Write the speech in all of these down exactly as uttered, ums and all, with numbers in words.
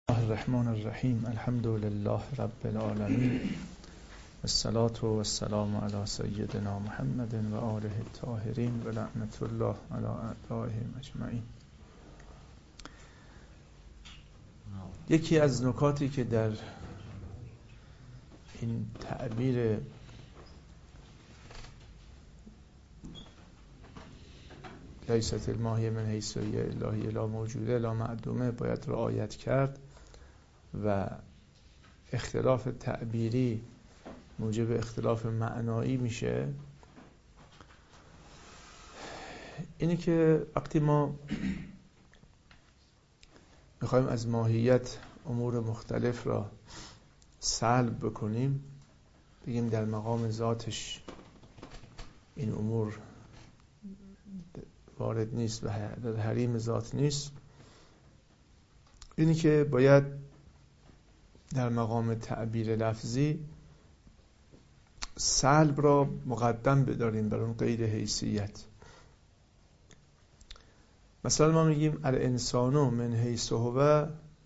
الرحمن الرحیم الحمد لله رب العالمین الصلاة والسلام علی سیدنا محمد و آله الطاهرین و لعنت الله علی اعدائهم اجمعین. یکی از نکاتی که در این تعبیر لیست الماهی من حیث الهی لا موجوده لا معدومه باید رعایت کرد و اختلاف تعبیری موجب اختلاف معنایی میشه. اینی که وقتی ما میخوایم از ماهیت امور مختلف را سلب بکنیم، بگیم در مقام ذاتش این امور وارد نیست و در حریم ذات نیست، اینی که باید در مقام تعبیر لفظی سلب را مقدم بداریم بر اون قید حیثیت. مثلا ما میگیم الانسان من حیث هو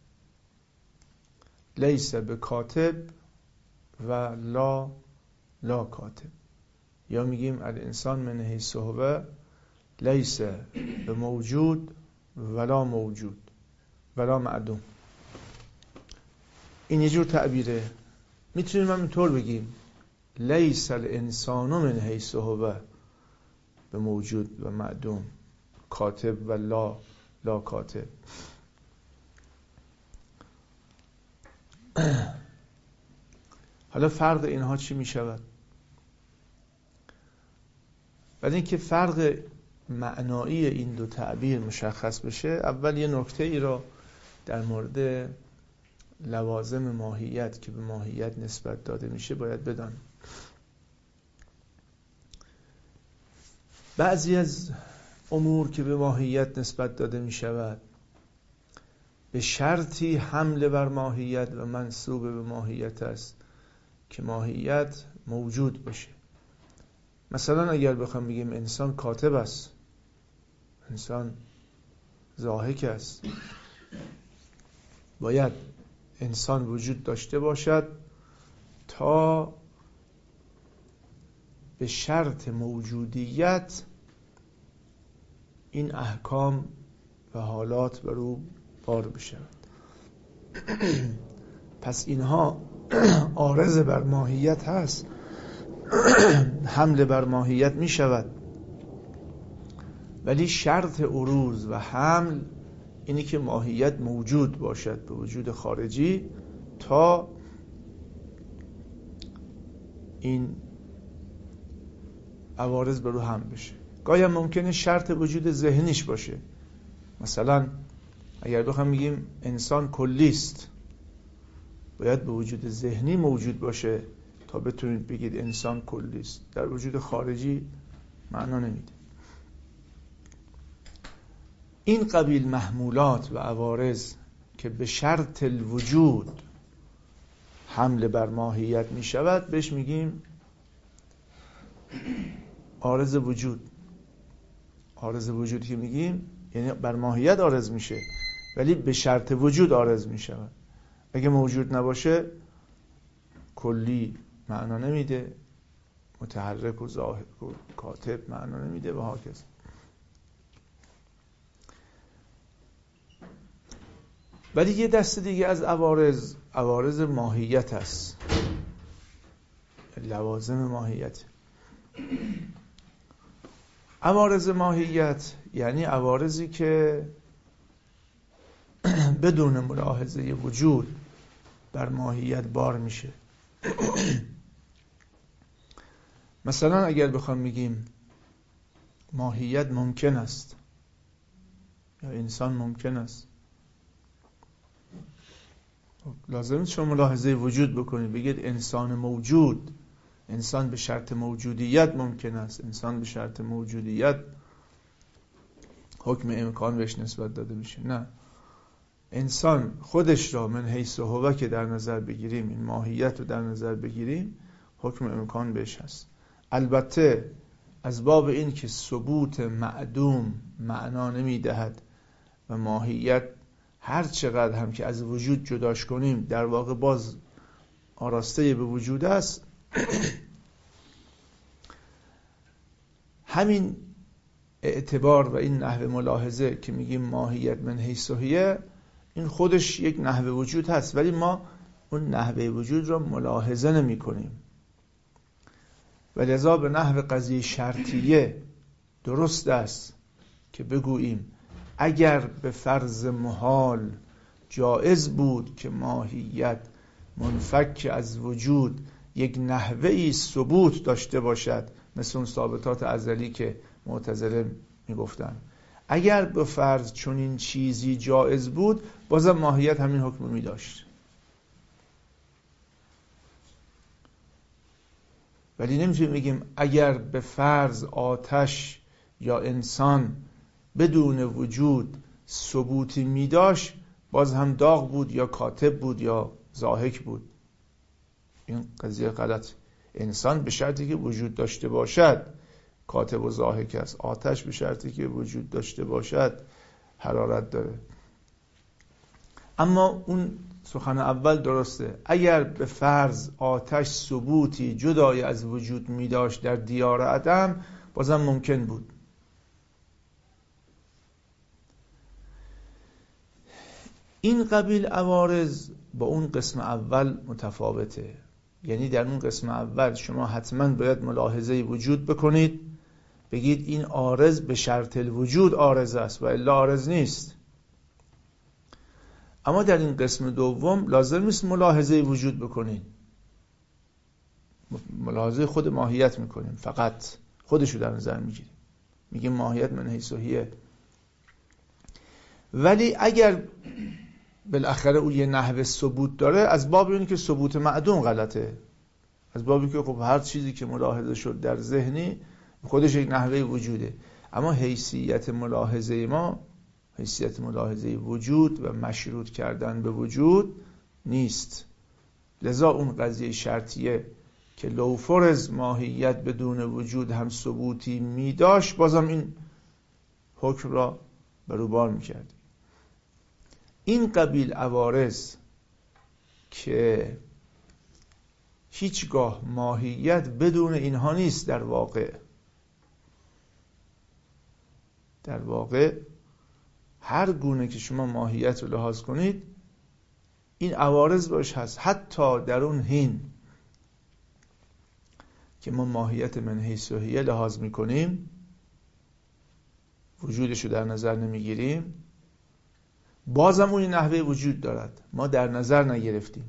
لیس بکاتب و لا لا کاتب، یا میگیم الانسان من حیث هو لیس بموجود ولا موجود ولا معدوم. این یه جور تعبیره. میتونیم هم اینطور بگیم لیس الانسان من حیث هو بموجود و معدوم کاتب و لا لا کاتب. حالا فرق اینها چی میشود؟ برای اینکه فرق معنایی این دو تعبیر مشخص بشه، اول یه نکته ای را در مورد لوازم ماهیت که به ماهیت نسبت داده میشه باید بدانیم. بعضی از امور که به ماهیت نسبت داده میشود به شرطی حمل بر ماهیت و منسوب به ماهیت است که ماهیت موجود باشه. مثلا اگر بخوام بگیم انسان کاتب است، انسان ضاحک است، باید انسان وجود داشته باشد تا به شرط موجودیت این احکام و حالات بر او بار بشود. پس اینها عارض بر ماهیت هست، حمل بر ماهیت می شود، ولی شرط عروض و حمل اینی که ماهیت موجود باشد به وجود خارجی تا این عوارض بر او حمل بشه. گاهی هم ممکنه شرط وجود ذهنیش باشه. مثلا اگر بخوام بگیم انسان کلی است، باید به وجود ذهنی موجود باشه تا بتونید بگید انسان کلی است. در وجود خارجی معنا نمیده. این قبیل محمولات و عوارض که به شرط الوجود حمل بر ماهیت می شود بهش میگیم عارض وجود. عارض وجود که میگیم یعنی بر ماهیت عارض میشه ولی به شرط وجود عارض می شود. اگه موجود نباشه کلی معنا نمیده، متحرک و ضاحک و کاتب معنا نمیده و هاکذا. ولی یه دسته دیگه از عوارض عوارض ماهیت است، لوازم ماهیت. عوارض ماهیت یعنی عوارضی که بدون ملاحظه وجود بر ماهیت بار میشه. مثلا اگر بخوام بگیم ماهیت ممکن است یا انسان ممکن است، لازم نیست شما ملاحظه وجود بکنید بگید انسان موجود، انسان به شرط موجودیت ممکن است، انسان به شرط موجودیت حکم امکان بهش نسبت داده میشه. نه، انسان خودش را من حیث هو که در نظر بگیریم، این ماهیت رو در نظر بگیریم، حکم امکان بهش هست. البته از باب این که ثبوت معدوم معنا نمیدهد و ماهیت هر چقدر هم که از وجود جداش کنیم در واقع باز آراسته به وجود است. همین اعتبار و این نحوه ملاحظه که میگیم ماهیت من حیث هی، این خودش یک نحوه وجود هست، ولی ما اون نحوه وجود را ملاحظه نمی کنیم و لذا به نحو قضیه شرطیه درست است که بگوییم اگر به فرض محال جایز بود که ماهیت منفک از وجود یک نحوهی ثبوت داشته باشد، مثل اون ثابتات ازلی که معتزله میگفتن، اگر به فرض چون این چیزی جایز بود بازم ماهیت همین حکم می داشت. ولی نمیتونیم بگیم اگر به فرض آتش یا انسان بدون وجود ثبوتی می داشت باز هم داغ بود یا کاتب بود یا ضاحک بود. این قضیه غلط. انسان به شرطی که وجود داشته باشد کاتب و ضاحک است. آتش به شرطی که وجود داشته باشد حرارت داره. اما اون سخن اول درسته. اگر به فرض آتش ثبوتی جدای از وجود می داشت در دیار عدم بازم ممکن بود. این قبیل عوارض با اون قسم اول متفاوته. یعنی در اون قسم اول شما حتما باید ملاحظه وجود بکنید، بگید این عارض به شرط الوجود عارض است و الا عارض نیست. اما در این قسم دوم لازم نیست ملاحظه وجود بکنید، ملاحظه خود ماهیت میکنیم، فقط خودشو در نظر میگیریم، میگیم ماهیت من حیث هیه. ولی اگر بالاخره اون یه نحوه ثبوت داره، از باب اینه که ثبوت معدوم غلطه، از بابی که خب هر چیزی که ملاحظه شد در ذهنی خودش یک نحوه وجوده. اما حیثیت ملاحظه ما حیثیت ملاحظه وجود و مشروط کردن به وجود نیست. لذا اون قضیه شرطیه که لو فرض ماهیت بدون وجود هم ثبوتی می داشت بازم این حکم را بروبار می کرد. این قبیل عوارض که هیچگاه ماهیت بدون اینها نیست، در واقع در واقع هر گونه که شما ماهیت رو لحاظ کنید این عوارض باش هست. حتی در اون حین که ما ماهیت من حیث هی لحاظ میکنیم، وجودش رو در نظر نمیگیریم، بازم اون نحوه وجود دارد، ما در نظر نگرفتیم.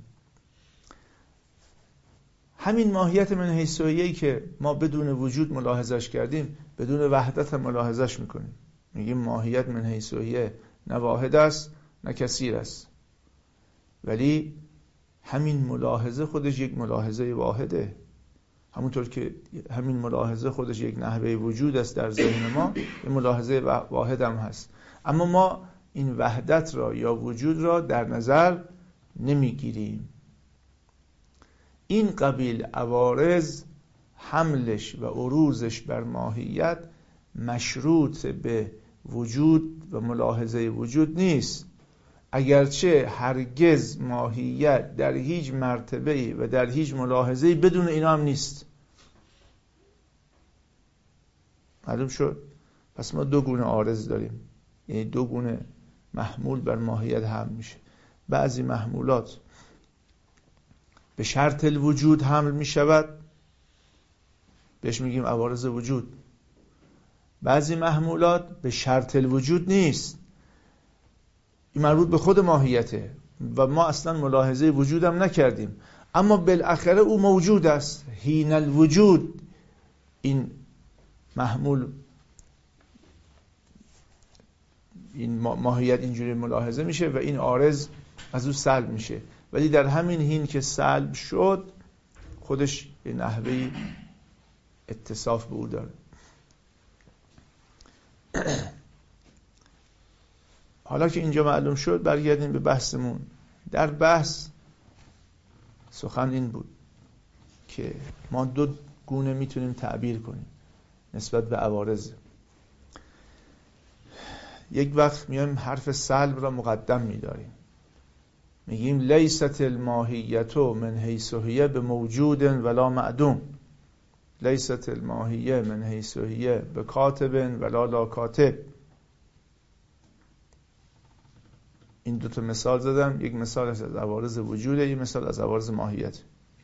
همین ماهیت من حیث هی که ما بدون وجود ملاحظش کردیم، بدون وحدت هم ملاحظش میکنیم، میگیم ماهیت من حیث هی نه واحد است نه کثیر است. ولی همین ملاحظه خودش یک ملاحظه واحده، همونطور که همین ملاحظه خودش یک نحوه وجود است در ذهن ما، این ملاحظه واحد هم هست. اما ما این وحدت را یا وجود را در نظر نمیگیریم. این قبیل عوارض حملش و عروضش بر ماهیت مشروط به وجود و ملاحظه وجود نیست، اگرچه هرگز ماهیت در هیچ مرتبه‌ای و در هیچ ملاحظه‌ای بدون اینا هم نیست. معلوم شد؟ پس ما دو گونه عارض داریم، یعنی دو گونه محمول بر ماهیت حمل میشه. بعضی محمولات به شرط الوجود حمل میشود، بهش میگیم عوارض وجود. بعضی محمولات به شرط الوجود نیست، این مربوط به خود ماهیته و ما اصلا ملاحظه وجودم نکردیم، اما بالاخره او موجود است. حین الوجود این محمول، این ماهیت اینجوری ملاحظه میشه و این عارض از او سلب میشه. ولی در همین حین که سلب شد خودش به نحوی اتصاف به او داره. حالا که اینجا معلوم شد برگردیم به بحثمون. در بحث سخن این بود که ما دو گونه میتونیم تعبیر کنیم نسبت به عوارض. یک وقت میایم حرف سلب را مقدم میداریم، میگیم لیست الماهیت من حیث هی به موجود ولا معدوم، لیست الماهیه من حیث هی به کاتب ولا لا کاتب. این دو تا مثال زدم، یک مثال از عوارض وجوده، یک مثال از عوارض ماهیت.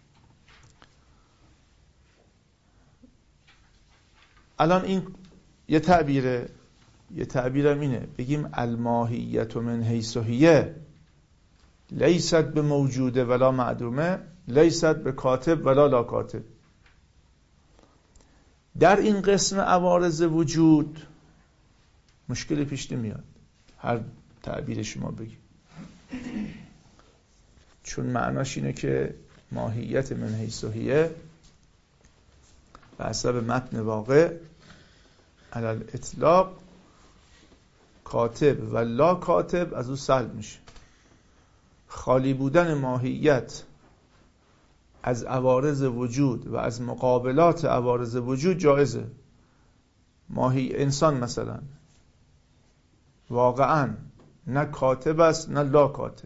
الان این یه تعبیره، یه تعبیرم اینه بگیم الماهیت من حیث هی لیست به موجوده ولا معدومه، لیست به کاتب ولا لا کاتب. در این قسم عوارض وجود مشکلی پیش نمیاد هر تعبیر شما بگید، چون معناش اینه که ماهیت من حیث هی به حسب متن واقع علی الاطلاق کاتب و لا کاتب از او سلب میشه. خالی بودن ماهیت از عوارض وجود و از مقابلات عوارض وجود جایزه. ماهی انسان مثلا واقعا نه کاتب است نه لا کاتب،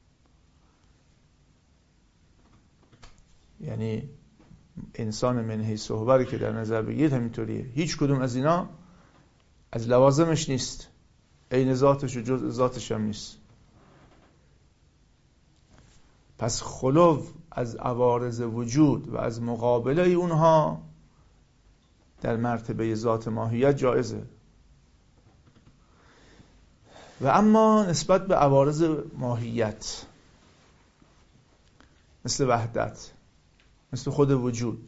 یعنی انسان من حیث هی که در نظر بگیرید همینطوریه، هیچ کدوم از اینا از لوازمش نیست، عین ذاتش و جزء ذاتش هم نیست. پس خلو از عوارض وجود و از مقابله اونها در مرتبه ذات ماهیت جایزه. و اما نسبت به عوارض ماهیت مثل وحدت، مثل خود وجود،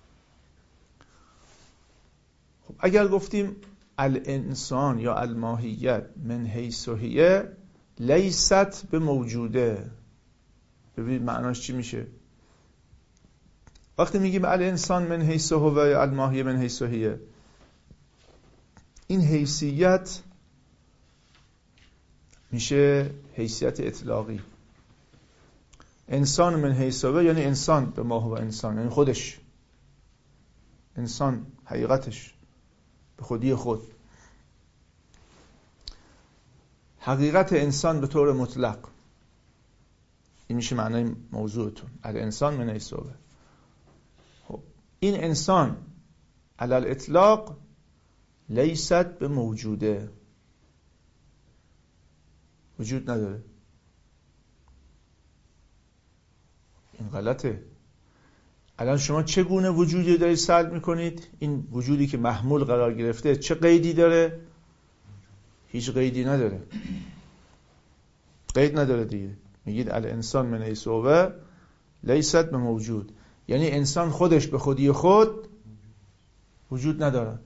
خب اگر گفتیم الانسان یا الماهیت من حیث هی لیست به موجوده، ببینید معناش چی میشه. وقتی میگیم الانسان من حیث هو و الماهیه من حیث هی، این حیثیت میشه حیثیت اطلاقی. انسان من حیث هو یعنی انسان به ما هو انسان، یعنی خودش انسان، حقیقتش به خودی خود، حقیقت انسان به طور مطلق. این میشه معنای موضوعتون الانسان من حیث هو. خب این انسان علی الاطلاق لیست به موجوده، وجود نداره. این غلطه. الان شما چگونه وجودی دارید سلب میکنید؟ این وجودی که محمول قرار گرفته چه قیدی داره؟ هیچ قیدی نداره، قید نداره دیگه. میگید الانسان من حیث هو لیست به موجود، یعنی انسان خودش به خودی خود وجود نداره.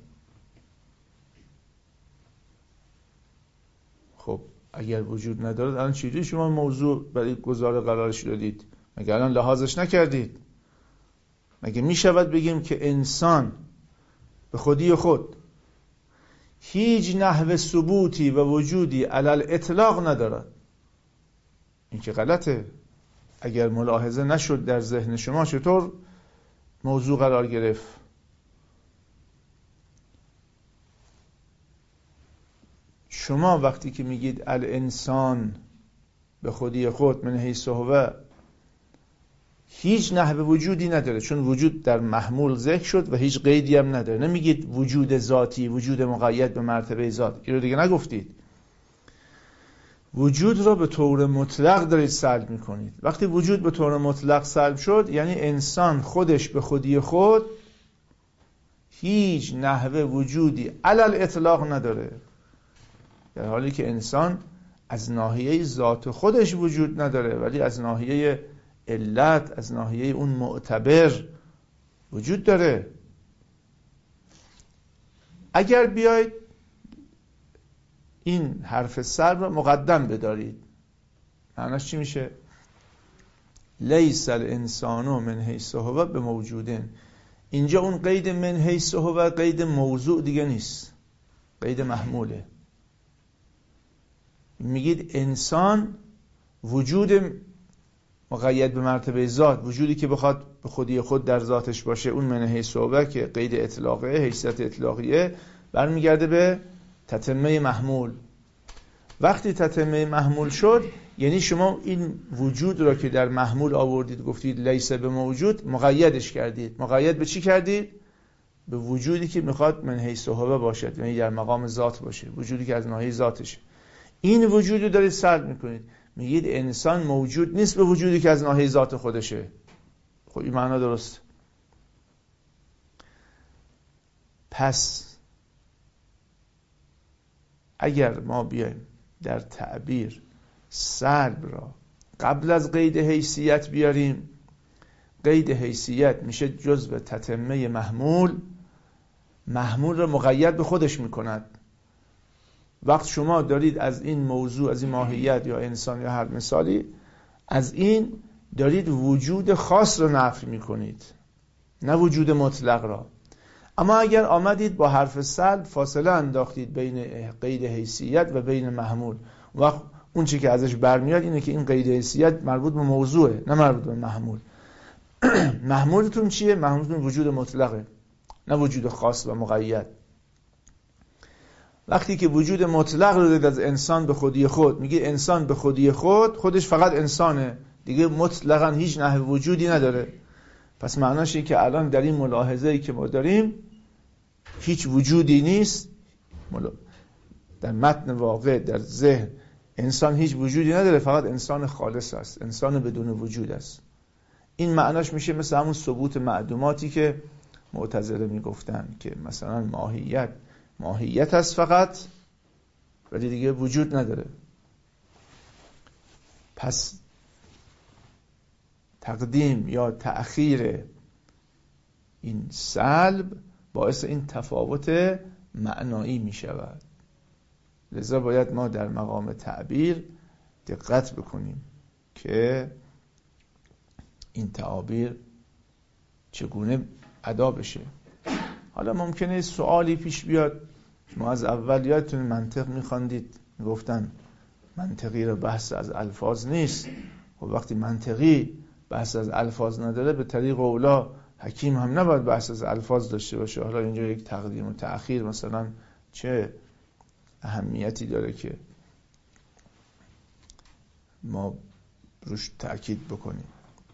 خب اگر وجود نداره الان چجوری شما موضوع برای گزاره قرارش دادید؟ مگه الان لحاظش نکردید؟ مگه می شود بگیم که انسان به خودی خود هیچ نحو ثبوتی و وجودی علی الاطلاق ندارد؟ این که غلطه. اگر ملاحظه نشد در ذهن شما چطور موضوع قرار گرفت؟ شما وقتی که میگید الانسان به خودی خود من حیث هو هیچ نحو وجودی نداره، چون وجود در محمول ذکر شد و هیچ قیدی هم نداره. نمیگید وجود ذاتی، وجود مقید به مرتبه ذات، این رو دیگه نگفتید. وجود را به طور مطلق دارید سلب میکنید. وقتی وجود به طور مطلق سلب شد یعنی انسان خودش به خودی خود هیچ نحو وجودی علی الاطلاق نداره، در حالی که انسان از ناحیه ذات خودش وجود نداره ولی از ناحیه علت، از ناحیه اون معتبر وجود داره. اگر بیاید این حرف سلب رو مقدم بدارید معناش چی میشه؟ لیس الانسان من حیث هو به موجودن. اینجا اون قید من حیث هو قید موضوع دیگه نیست، قید محموله. میگید انسان وجود مقید به مرتبه ذات، وجودی که بخواد به خودی خود در ذاتش باشه، اون من حیث هو که قید اطلاقه، حیثیت اطلاقیه، برمیگرده به تتمه محمول. وقتی تتمه محمول شد یعنی شما این وجود را که در محمول آوردید گفتید لیس به موجود، مقیدش کردید. مقید به چی کردید؟ به وجودی که میخواد من حیث هو باشد، یعنی در مقام ذات باشه، وجودی که از ناحیه ذاتشه. این وجود رو دارید سلب میکنید، میگید انسان موجود نیست به وجودی که از ناحیه ذات خودشه. خب این معنا درست. پس اگر ما بیایم در تعبیر سلب را قبل از قید حیثیت بیاریم، قید حیثیت میشه جزء تتمه محمول، محمول را مقید به خودش میکند. وقت شما دارید از این موضوع، از این ماهیت یا انسان یا هر مثالی، از این دارید وجود خاص را نفی میکنید، نه وجود مطلق را. اما اگر آمدید با حرف سلب فاصله انداختید بین قید حیثیت و بین محمول، وقت اون چی که ازش برمیاد اینه که این قید حیثیت مربوط به موضوعه، نه مربوط به محمول. محمولتون چیه؟ محمولتون وجود مطلقه، نه وجود خاص و مقید. وقتی که وجود مطلق رو دید از انسان به خودی خود، میگه انسان به خودی خود، خودش فقط انسانه دیگه، مطلقاً هیچ نحو وجودی نداره. پس معناش اینه که الان در این ملاحظه‌ای که ما داریم هیچ وجودی نیست. در متن واقع، در ذهن انسان هیچ وجودی نداره، فقط انسان خالص است، انسان بدون وجود است. این معناش میشه مثل همون ثبوت معدوماتی که معتزله میگفتن که مثلا ماهیت ماهیت است فقط، ولی دیگه وجود نداره. پس تقدیم یا تأخیر این سلب باعث این تفاوت معنایی می شود. لذا باید ما در مقام تعبیر دقت بکنیم که این تعابیر چگونه ادا بشه. حالا ممکنه سوالی پیش بیاد، ما از اول یادتون منطق میخواندید، میگفتن منطقی رو بحث از الفاظ نیست. و وقتی منطقی بحث از الفاظ نداره، به طریق اولا حکیم هم نباید بحث از الفاظ داشته باشه. حالا اینجا یک تقدیم و تأخیر مثلا چه اهمیتی داره که ما روش تأکید بکنیم؟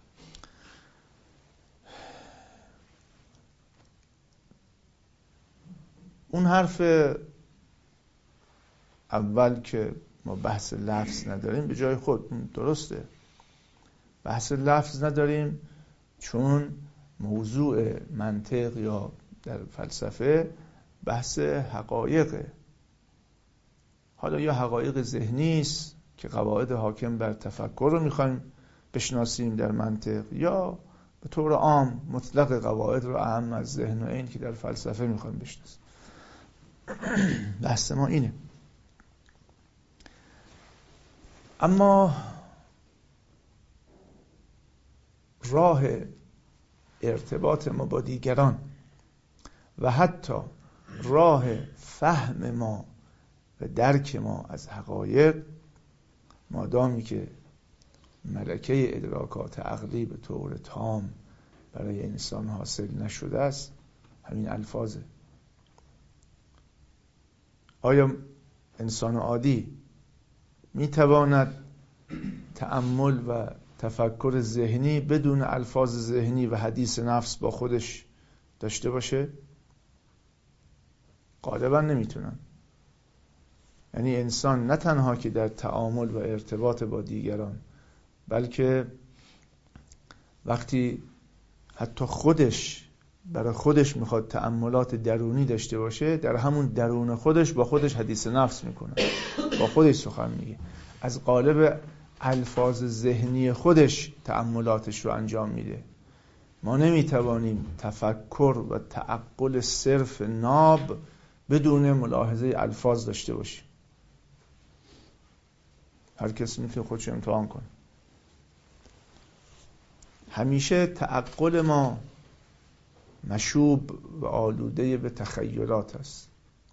اون حرف اول که ما بحث لفظ نداریم به جای خود درسته. بحث لفظ نداریم چون موضوع منطق یا در فلسفه بحث حقایقه. حالا یا حقایق ذهنی است که قواعد حاکم بر تفکر رو میخوایم بشناسیم در منطق، یا به طور عام مطلق قواعد رو اهم از ذهن و عین که در فلسفه میخوایم بشناسیم. بحث ما اینه. اما راه ارتباط ما با دیگران و حتی راه فهم ما و درک ما از حقایق، مادامی که ملکه ادراکات عقلی به طور تام برای انسان حاصل نشده است، همین الفاظه. آیا انسان عادی میتواند تأمل و تفکر ذهنی بدون الفاظ ذهنی و حدیث نفس با خودش داشته باشه؟ غالبا نمیتونن. یعنی انسان نه تنها که در تعامل و ارتباط با دیگران، بلکه وقتی حتی خودش برای خودش میخواد تأملات درونی داشته باشه، در همون درون خودش با خودش حدیث نفس میکنه، با خودش سخن میگه، از قالب الفاظ ذهنی خودش تأملاتش رو انجام میده. ما نمیتوانیم تفکر و تعقل صرف ناب بدون ملاحظه الفاظ داشته باشیم. هر کسی میتونه خودش امتحان کنه. همیشه تعقل ما مشوب و آلوده به تخیلات است.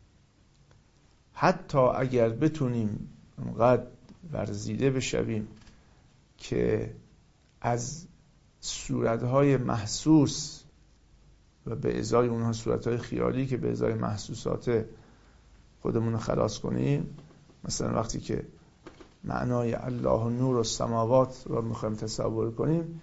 حتی اگر بتونیم اونقدر ورزیده بشویم که از صورتهای محسوس و به ازای اونها صورتهای خیالی که به ازای محسوسات خودمون رو خلاص کنیم، مثلا وقتی که معنای الله نور السماوات رو میخوایم تصور کنیم،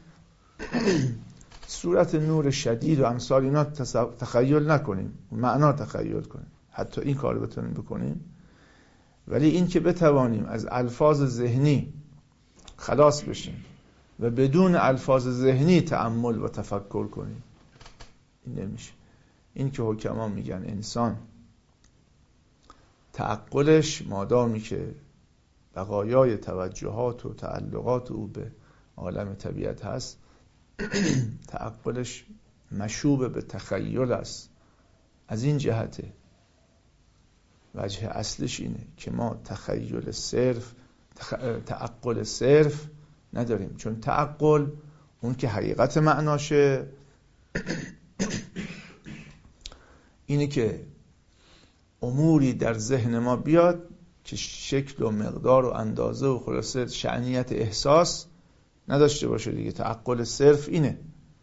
صورت نور شدید و امثال اینا تخیل نکنیم، معنا تخیل کنیم، حتی این کار بتونیم بکنیم. ولی این که بتوانیم از الفاظ ذهنی خلاص بشیم و بدون الفاظ ذهنی تأمل و تفکر کنیم، این نمیشه. این که حکما میگن انسان تعقلش مادامی که بقایای توجهات و تعلقات او به عالم طبیعت هست، تعقلش مشوب به تخیل است. از این جهته وجه اصلش اینه که ما تخیل صرف، تخ... تعقل صرف نداریم، چون تعقل اون که حقیقت معناشه اینه که اموری در ذهن ما بیاد که شکل و مقدار و اندازه و خلاصه شأنیت احساس نداشته باشه دیگه. تعقل صرف اینه.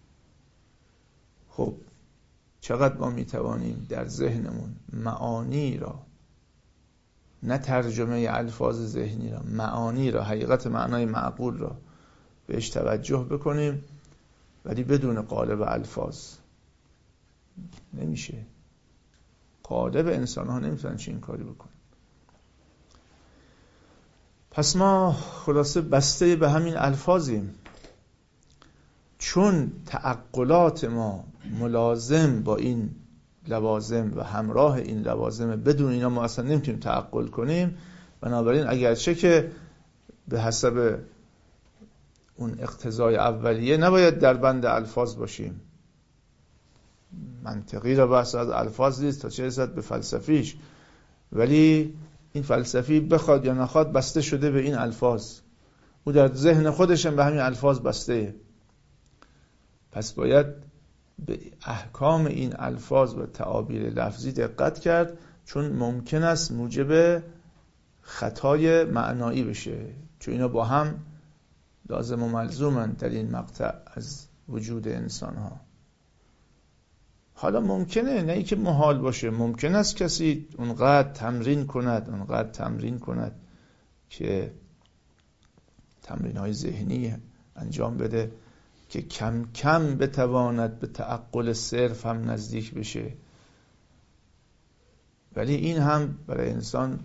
خب چقدر ما میتوانیم در ذهنمون معانی را، نه ترجمه الفاظ ذهنی را، معانی را، حقیقت معنای معقول را بهش توجه بکنیم، ولی بدون قالب الفاظ نمیشه. قالب انسان ها نمیتونن چه این کاری بکنن. پس ما خلاصه بسته به همین الفاظیم، چون تعقلات ما ملازم با این لوازم و همراه این لوازم، بدون اینا ما اصلا نمیتونیم تعقل کنیم. بنابراین اگرچه که به حسب اون اقتضای اولیه نباید در بند الفاظ باشیم، منطقی را بحث از الفاظ نیست تا چه رسد به فلسفیش، ولی این فلسفی بخواد یا نخواد بسته شده به این الفاظ، او در ذهن خودشم به همین الفاظ بسته. پس باید به احکام این الفاظ و تعابیر لفظی دقت کرد، چون ممکن است موجب خطای معنایی بشه، چون اینا با هم لازم و ملزومن در این مقطع از وجود انسان ها. حالا ممکنه، نه ای که محال باشه، ممکن است کسی اونقدر تمرین کند اونقدر تمرین کند که تمرین های ذهنی انجام بده که کم کم بتواند به تعقل صرف هم نزدیک بشه. ولی این هم برای انسان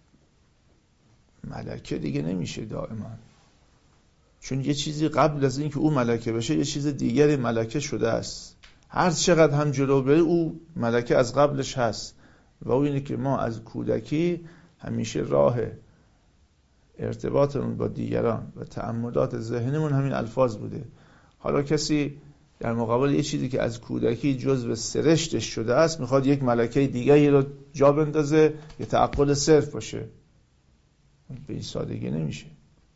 ملکه دیگه نمیشه دائما، چون یه چیزی قبل از این که او ملکه بشه یه چیز دیگری ملکه شده است. هر چقدر هم جلو بره او ملکه از قبلش هست، و او اینه که ما از کودکی همیشه راه ارتباطمون با دیگران و تأملات ذهنمون همین الفاظ بوده. حالا کسی در مقابل یه چیزی که از کودکی جزو سرشتش شده است میخواد یک ملکه دیگری رو جا بندازه یه تعقل صرف باشه، به این سادگی نمیشه.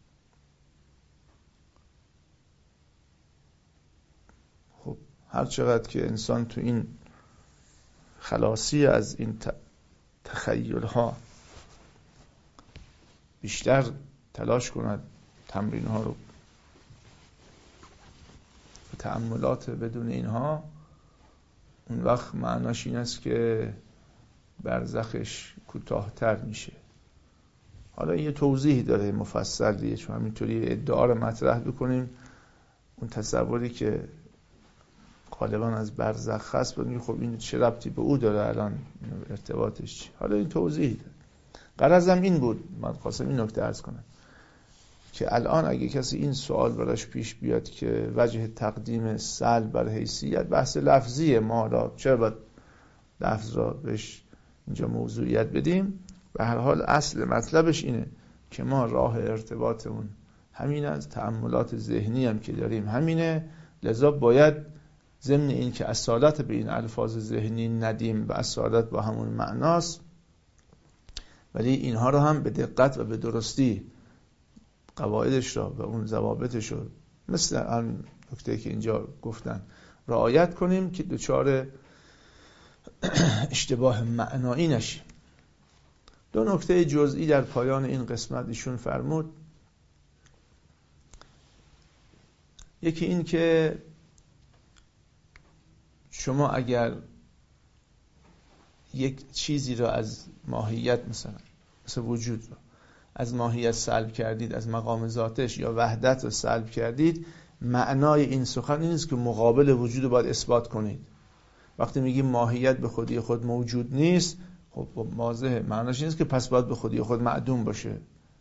خب هر چقدر که انسان تو این خلاصی از این تخیل ها بیشتر تلاش کند، تمرین ها رو، تأملات بدون اینها، اون وقت معناش این است که برزخش کوتاه‌تر میشه. حالا یه توضیح داره مفصل دیگه، چون همینطوری ادعا رو مطرح بکنیم اون تصوری که غالبا از برزخ هست بگیم خب این چه ربطی به او داره الان ارتباطش چی؟ حالا این توضیح داره. غرضم این بود، من خواستم این نکته عرض کنم که الان اگه کسی این سوال براش پیش بیاد که وجه تقدیم سلب بر حیثیت، بحث لفظیه، ما را چرا باید لفظ را بهش اینجا موضوعیت بدیم؟ به هر حال اصل مطلبش اینه که ما راه ارتباطمون همین از تأملات ذهنی هم که داریم همینه، لذا باید ضمن این که اصالت به این الفاظ ذهنی ندیم و اصالت با همون معناست، ولی اینها رو هم به دقت و به درستی قواعدش را و اون ضوابطش رو مثل آن نکته که اینجا گفتن رعایت کنیم که دچار اشتباه معنایی نشیم. دو نکته جزئی در پایان این قسمت ایشون فرمود. یکی این که شما اگر یک چیزی را از ماهیت مثلا مثل وجود را از ماهیت سلب کردید، از مقام ذاتش یا وحدت رو سلب کردید، معنای این سخن این نیست که مقابل وجود رو باید اثبات کنید. وقتی میگیم ماهیت به خودی خود موجود نیست، خب واضحه معناش نیست که پس باید به خودی خود معدوم باشه.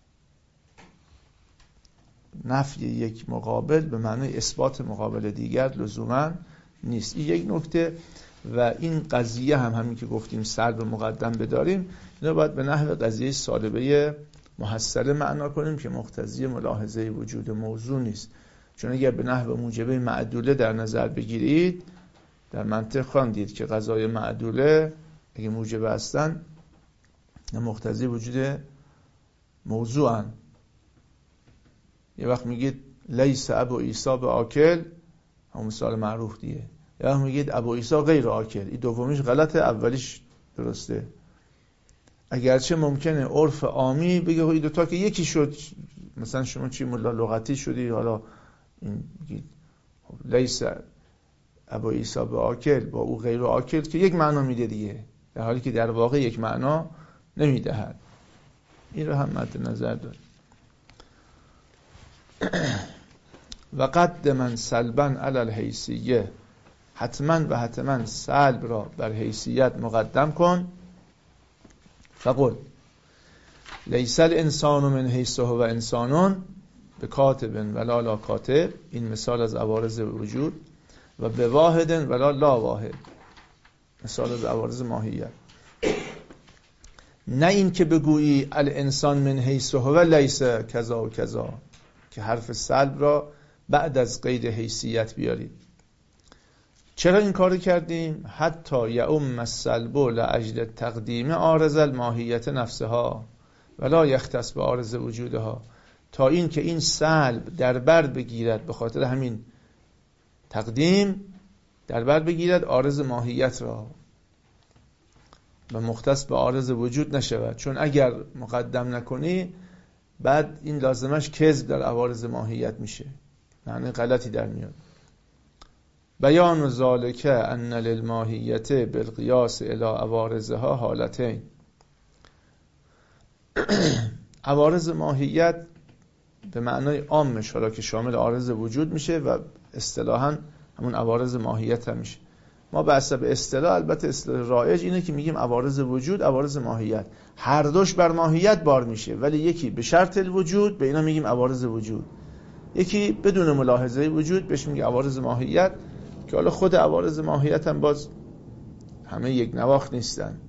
نفی یک مقابل به معنای اثبات مقابل دیگر لزوما نیست. این یک نکته. و این قضیه هم همین که گفتیم سلب مقدم بداریم، اینا باید به نحو قضیه سالبه محصله معنا کنیم که مقتضی ملاحظه وجود موضوع نیست. چون اگر به نحو موجبه معدوله در نظر بگیرید، در منطق خواندید که قضای معدوله اگه موجبه هستن مقتضی وجود موضوعن. یه وقت میگید لیس ابو عیسی به آکل، همون مثال معروف دیگه. یه وقت میگید ابو عیسی غیر آکل، این دومیش غلطه، اولیش درسته. اگرچه ممکنه عرف عامی بگه این دوتا که یکی شد، مثلا شما چی ملا لغتی شدی، حالا این میگید لیس ابو عیسی به آکل با او غیر آکل که یک معنا میده دیگه، در حالی که در واقع یک معنا نمیدهد. این رو هم مد نظر داریم. و قدما سلبا علی الحیثیه، حتما و حتما سلب را بر حیثیت مقدم کن. فقل لیس الانسان من حیث هو انسانون به کاتب ولا لا کاتب، این مثال از عوارض وجود. و به واحد ولا لا واحد، مثال از عوارض ماهیت. نه این که بگویی الانسان من حیث هو لیس کذا و کذا، که حرف سلب را بعد از قید حیثیت بیارید. چرا این کار کردیم؟ حتی یعم السلب لاجل تقدیم عارض الماهیت نفسها ولا یختص به عارض وجودها، تا این که این سلب در بر بگیرد، به خاطر همین تقدیم در بر بگیرد عارض ماهیت را و مختص به عارض وجود نشود. چون اگر مقدم نکنی بعد این لازمش کذب در عوارض ماهیت میشه، معنی غلطی در میاد. بیان ذالک ان للماهیت بالقیاس الی عوارضها حالتین. عوارض ماهیت به معنای عامش، حالا که شامل عارض وجود میشه و اصطلاحاً همون عوارض ماهیت هم میشه. ما به حسب اصطلاح، البته اصطلاح رایج اینه که میگیم عوارض وجود، عوارض ماهیت، هر دوش بر ماهیت بار میشه، ولی یکی به شرط الوجود به اینا میگیم عوارض وجود، یکی بدون ملاحظه وجود بهش میگه عوارض ماهیت. که حالا خود عوارض ماهیت هم باز همه یک نواخت نیستن.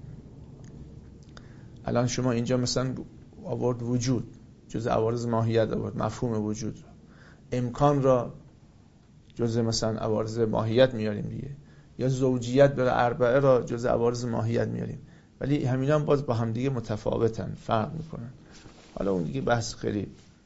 الان شما اینجا مثلا آورد وجود جز عوارض ماهیت آورد، مفهوم وجود را، امکان را جز مثلا عوارض ماهیت میاریم دیگه، یا زوجیت بر اربعه را جز عوارض ماهیت میاریم، ولی همینا هم باز با هم دیگه متفاوتن، فرق میکنن. حالا اون دیگه بحث خیلی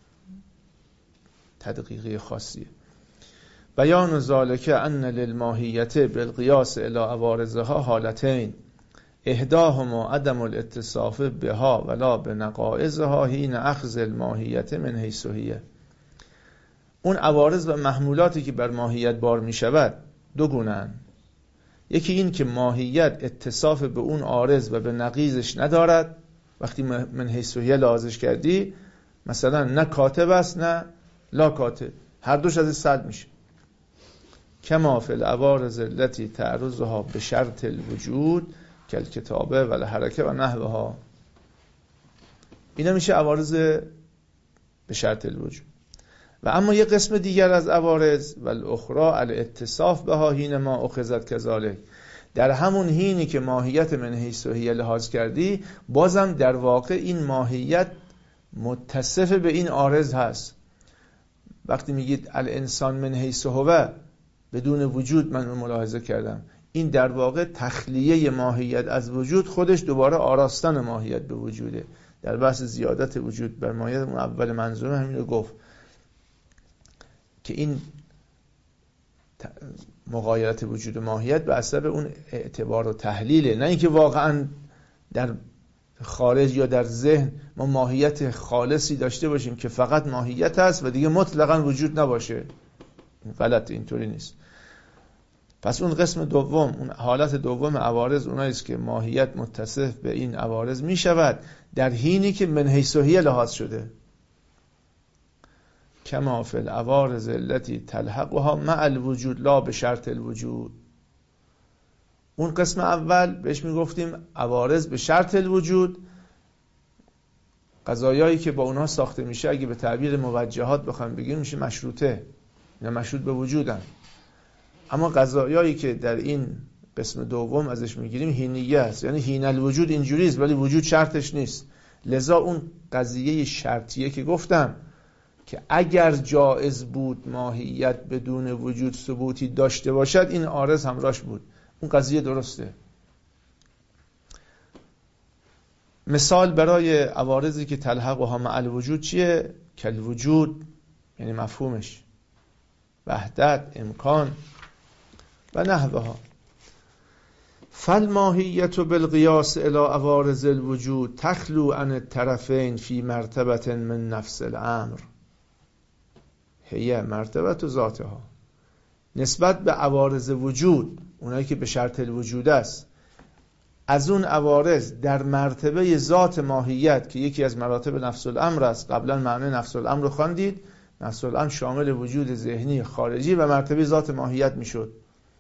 تدقیقی خاصیه. بیان ذالک ان للماهیت بالقیاس الی عوارضها حالتین، احداهما عدم الاتصاف بها ولا بنقائضها حین اخذ الماهیت من حیث هی. اون عوارض و محمولاتی که بر ماهیت بار می شود دو گونه‌اند. یکی این که ماهیت اتصاف به اون عارض و به نقیضش ندارد. وقتی من حیث هی لحاظش کردی، مثلا نه کاتب است نه لا کاتب، هر دوش از سلب میشه. کما فی العوارض التي تعرضها به شرط الوجود کل کتابه و الحرکه و نحوها، اینا میشه عوارض به شرط الوجود. و اما یه قسم دیگر از عوارض و الاخرى الاتصاف بها حین ما اخذت کذالک، در همون حینی که ماهیت من حیث هی لحاظ کردی، بازم در واقع این ماهیت متصف به این عارض هست. وقتی میگید الانسان من حیث هو بدون وجود من ملاحظه کردم، این در واقع تخلیه ماهیت از وجود، خودش دوباره آراستن ماهیت به وجوده. در بحث زیادت وجود بر ماهیت اون اول منظومه همین رو گفت که این مغایرت وجود ماهیت به حسب اون اعتبار و تحلیله، نه اینکه واقعا در خارج یا در ذهن ما ماهیت خالصی داشته باشیم که فقط ماهیت هست و دیگه مطلقاً وجود نباشه. غلط، اینطوری نیست. پس اون قسم دوم، اون حالت دوم عوارض، اونایی است که ماهیت متصف به این عوارض می شود در حینی که من حیث و هی لحاظ شده. کما فی العوارض التي تلحقها مع الوجود لا به شرط الوجود. اون قسم اول بهش میگفتیم عوارض به شرط الوجود، قضایایی که با اونها ساخته میشه اگه به تعبیر موجهات بخوام بگیم میشه مشروطه، اینا مشروط به وجودن. اما قضایایی که در این قسم دوم ازش میگیریم حینیه است، یعنی حین الوجود اینجوری است ولی وجود شرطش نیست. لذا اون قضیه شرطیه که گفتم که اگر جایز بود ماهیت بدون وجود ثبوتی داشته باشد، این عارض همراهش بود، اون قضیه درسته. مثال برای عوارضی که تلحقها مع الوجود چیه؟ کل وجود، یعنی مفهومش، وحدت، امکان و نحوها. فالماهیت بالقیاس الی عوارض الوجود تخلو عن الطرفین فی مرتبه من نفس الامر هی مرتبه ذاتها. نسبت به عوارض وجود، اونایی که به شرط الوجود است، از اون عوارض در مرتبه ذات ماهیت که یکی از مراتب نفس الامر است. قبلا معنی نفس الامر رو خواندید، نفس الامر شامل وجود ذهنی خارجی و مرتبه ذات ماهیت میشد.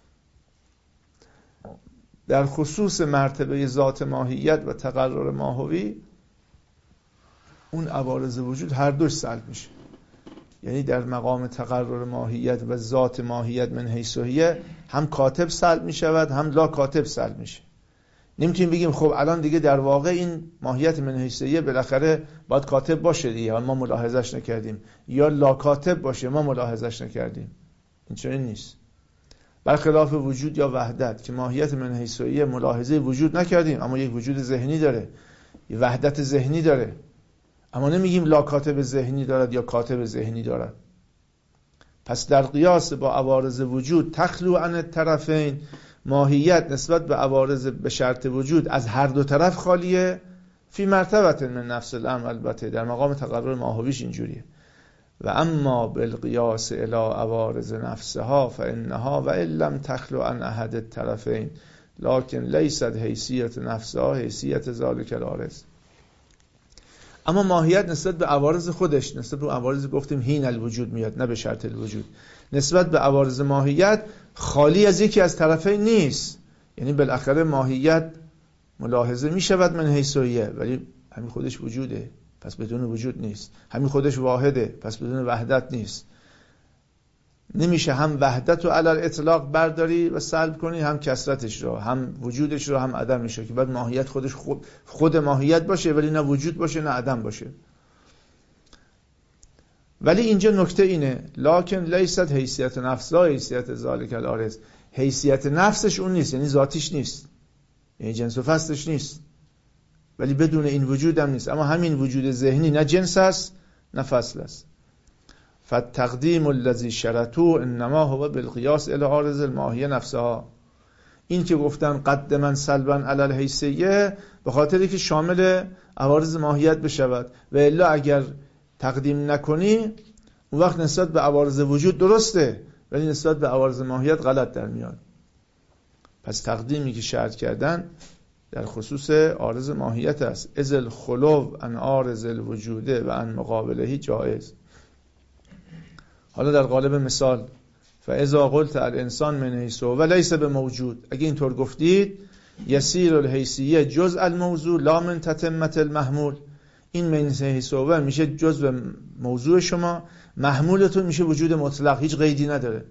در خصوص مرتبه ذات ماهیت و تقرر ماهوی، اون عوارض وجود هر دوش سلب میشه. یعنی در مقام تقرر ماهیت و ذات ماهیت من حیث و هی هم کاتب سلب میشود هم لا کاتب سلب میشه. نمیتونیم بگیم خب الان دیگه در واقع این ماهیت من حیث و هی بالاخره باید کاتب باشه دیگه، ما ملاحظهش نکردیم، یا لا کاتب باشه ما ملاحظهش نکردیم. این چنین نیست. برخلاف وجود یا وحدت که ماهیت من حیث و هی ملاحظه وجود نکردیم، اما یک وجود ذهنی داره، یک وحدت ذهنی داره، اما نمیگیم لا کاتب ذهنی دارد یا کاتب ذهنی دارد. پس در قیاس با عوارض وجود تخلو عن الطرفین، ماهیت نسبت به عوارض به شرط وجود از هر دو طرف خالیه. فی مرتبه من نفس الامر، البته در مقام تقرر ماهویش اینجوریه. و اما بالقیاس الی عوارض نفسها فانها و ان لم تخلو عن احد الطرفین لكن لیست حیثیت نفسها حیثیت ذلک العارض. اما ماهیت نسبت به عوارض خودش، نسبت به عوارض گفتیم حین الوجود میاد نه به شرط الوجود، نسبت به عوارض ماهیت خالی از یکی از طرفین نیست. یعنی بالاخره ماهیت ملاحظه میشود من حیث و هی، ولی همین خودش وجوده پس بدون وجود نیست. همین خودش واحده پس بدون وحدت نیست. نمیشه هم وحدت رو علی الاطلاق برداری و سلب کنی، هم کثرتش رو، هم وجودش رو، هم عدمش رو، که بعد ماهیت خودش خود, خود ماهیت باشه ولی نه وجود باشه نه عدم باشه. ولی اینجا نکته اینه لکن لیست حیثیت نفس لا حیثیت ذالک العارض. حیثیت نفسش اون نیست، یعنی ذاتیش نیست، یعنی جنس و فصلش نیست، ولی بدون این وجود هم نیست. اما همین وجود ذهنی نه جنس است نه فصل است. فالتقدیم الذی شرطوا انما هو بالقیاس الی عارض الماهیه نفسها. این که گفتن قدما سلبا علی الحیثیه به خاطری که شامل عوارض ماهیت بشود، و الا اگر تقدیم نکنی اون وقت نسبت به عوارض وجود درسته ولی نسبت به عوارض ماهیت غلط در میاد. پس تقدیمی که شرط کردن در خصوص عارض ماهیت است. از الخلو عن عارض الوجود و عن مقابله جائز. حالا در قالب مثال فاذا قلت الانسان من حیث و لیس بموجود، اگه اینطور گفتید یسیر الحیثیه جزء الموضوع لا من تتمه المحمول. این من حیث و میشه جزء موضوع شما، محمولتون میشه وجود مطلق، هیچ قیدی نداره.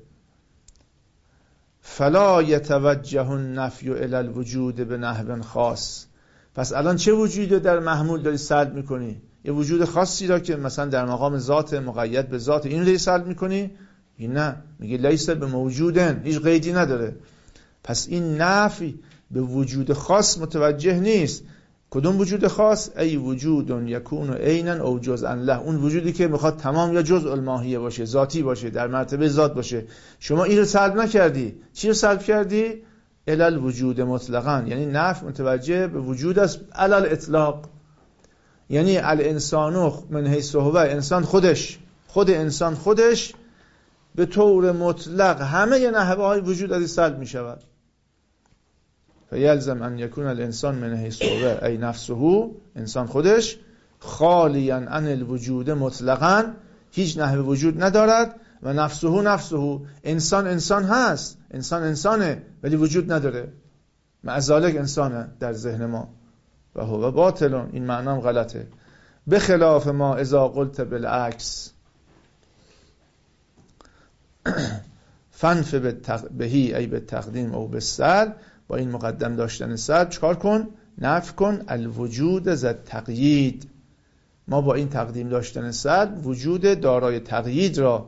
فلا یتوجه النفی الی الوجود به نحو خاص. پس الان چه وجودی در محمول داری سلب میکنی؟ یه وجود خاصی را که مثلا در مقام ذات مقید به ذات این رو سلب میکنی؟ این نه، میگه لیس به موجودن، هیچ قیدی نداره. پس این نفی به وجود خاص متوجه نیست. کدوم وجود خاص؟ ای وجود یکون عینا او جزءا له. اون وجودی که میخواد تمام یا جزء الماهیه باشه، ذاتی باشه، در مرتبه ذات باشه. شما این رو سلب نکردی. چی رو سلب کردی؟ الی الوجود مطلقاً، یعنی نفی متوجه به وجود است علی الاطلاق. یعنی الانسان من حیث هو، انسان خودش، خود انسان خودش به طور مطلق همه نحوه های وجود از سلب می شود. فیلزم ان یکون الانسان من حیث هو ای نفسه، انسان خودش خالیاً عن الوجود مطلقاً، هیچ نحوه وجود ندارد، و نفسه نفسه، انسان انسان هست، انسان انسانه ولی وجود نداره، مع ذالک انسانه در ذهن ما، و هو باطل، این معنام غلطه. به خلاف ما اذا قلت بالعکس فنف بهی ای به تقدیم او به سلب، با این مقدم داشتن سلب چکار کن؟ نفی کن الوجود ذات تقیید. ما با این تقدیم داشتن سلب وجود دارای تقیید را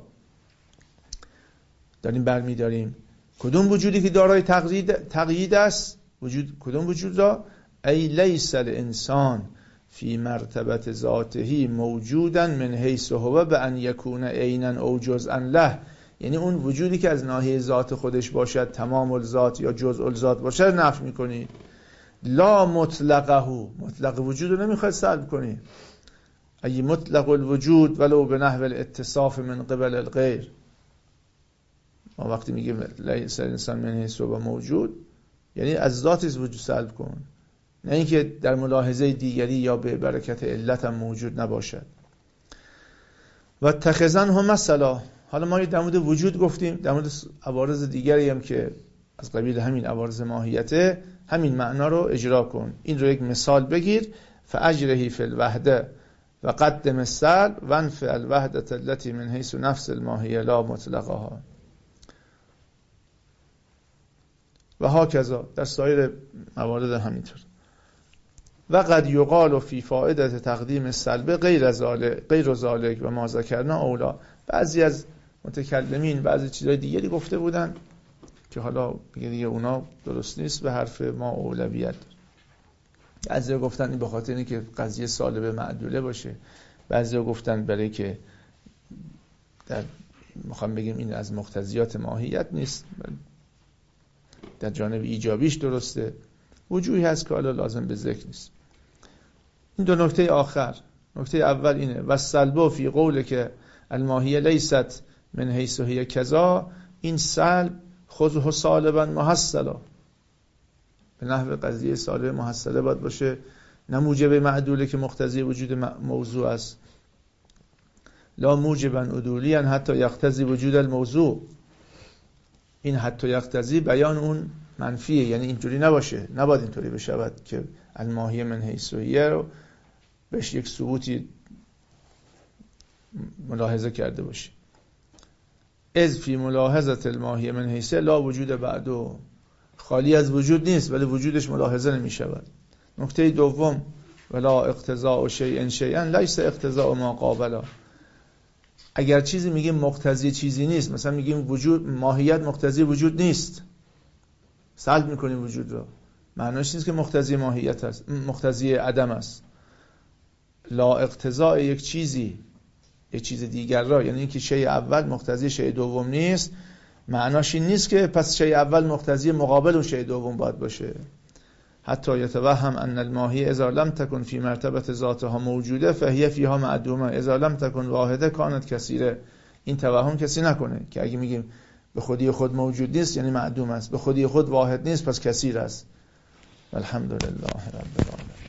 داریم برمی داریم. کدوم وجودی که دارای تقیید تقیید است؟ وجود کدوم وجود را؟ ای لیس الانسان فی مرتبت ذاته موجودا من حیث هو به ان یکون عینا او جزءا له، یعنی اون وجودی که از ناحیه ذات خودش باشد، تمام الذات یا جزء الذات باشد نفی میکنی. لا مطلقه، مطلق وجود رو نمیخواد سلب کنی. ای مطلق الوجود ولو به نحو الاتصاف من قبل الغیر. ما وقتی میگیم لیس الانسان من حیث هو موجود، یعنی از ذاتش وجود سلب کن، نه اینکه در ملاحظه دیگری یا به برکت علت هم موجود نباشد. و تخزن هم مثلا، حالا ما در مورد وجود گفتیم، در مورد عوارض دیگری هم که از قبیل همین عوارض ماهیته، همین معنا رو اجرا کن. این رو یک مثال بگیر. فاجرهی فی الوحده و قدم السلب وانف الوحده التي من حیث نفس الماهیه لا مطلقها. و هاکذا در سایر موارد همینطور. و قد یقال فی فائده تقدیم السلب غیر ذالک غیر ذالک و ما ذکرنا اولا. بعضی از متکلمین بعضی چیزای دیگری گفته بودن که حالا دیگه دیگه اونا درست نیست، به حرف ما اولویت. بعضی گفتن این به خاطر اینه که قضیه سالب معدوله باشه، بعضی گفتن برای که در میخوام بگیم این از مقتضیات ماهیت نیست، در جانب ایجابیش درسته. وجوهی هست که حالا لازم به ذکر نیست. این دو نکته آخر، نکته اول اینه و سلب فی قول که الماهیه لیست من حیث هی کذا، این سلب خذه سالبا محصلا، به نحو قضیه سالب محصله باید باشه، نه موجب معدوله که مقتضی وجود موضوع است. لا موجبا عدولی حتی یقتضی وجود الموضوع. این حتی یقتضی بیان اون منفیه، یعنی اینطوری نباشه، نباید اینطوری بشود که الماهیه من حیث هی رو بهش یک ثبوتی ملاحظه کرده باشه. از فی ملاحظه الماهیه من حیث لا وجود بعده، خالی از وجود نیست ولی وجودش ملاحظه نمی شود. نکته دوم ولا اقتضاء شیء شیئا لیس اقتضاء ما قابله. اگر چیزی میگیم مقتضی چیزی نیست، مثلا میگیم وجود ماهیت مقتضی وجود نیست، سلب میکنیم وجود رو، معناش نیست که مقتضی ماهیت است، مقتضی عدم است. لا اقتضاء یک چیزی یک چیز دیگر را، یعنی اینکه شیء اول مقتضی شیء دوم نیست، معناش این نیست که پس شیء اول مقتضی مقابل اون شیء دوم باید باشه. حتی یتوهم ان الماهیه اذا لم تکن فی مرتبه ذاتها موجوده فهی فیها معدومه اذا لم تکن واحده کانت کثیره. این توهم کسی نکنه که اگه میگیم به خودی خود موجود نیست یعنی معدوم است، به خودی خود واحد نیست پس کثیر است. الحمدلله رب العالمین.